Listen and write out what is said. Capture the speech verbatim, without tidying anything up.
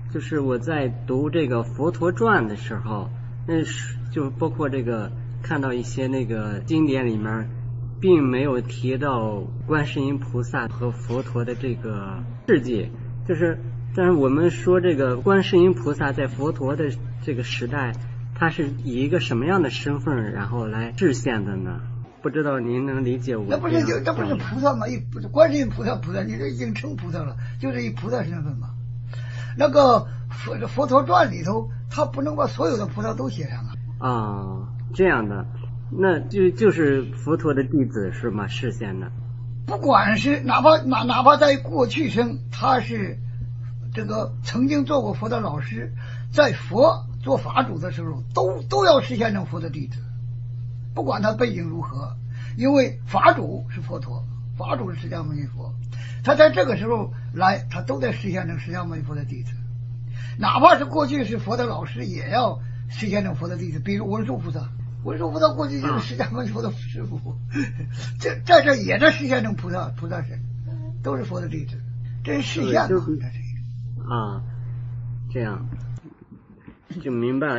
就是我在读这个佛陀传的时候，那是就包括这个看到一些那个经典里面，并没有提到观世音菩萨和佛陀的这个事迹，就是但是我们说这个观世音菩萨在佛陀的这个时代，他是以一个什么样的身份然后来示现的呢？不知道您能理解我？ 那不是就那不是菩萨吗？一不是观世音菩萨，菩萨你这已经成菩萨了，就是以菩萨身份嘛。那个佛佛陀传里头，他不能把所有的菩萨都写上啊。 啊、哦，这样的，那就就是佛陀的弟子是吗？示现的。 不管是哪怕哪哪怕在过去生他是这个曾经做过佛的老师，在佛做法主的时候，都都要实现成佛的弟子。不管他背景如何，因为法主是佛陀，法主是释迦牟尼佛，他在这个时候来，他都在实现成释迦牟尼佛的弟子，哪怕是过去是佛的老师，也要实现成佛的弟子。比如文殊菩萨，文殊菩萨过去就是释迦牟尼佛的师父，这在这也在实现成菩萨菩萨身，都是佛的弟子，这是实现嘛？这是啊，这样就明白了。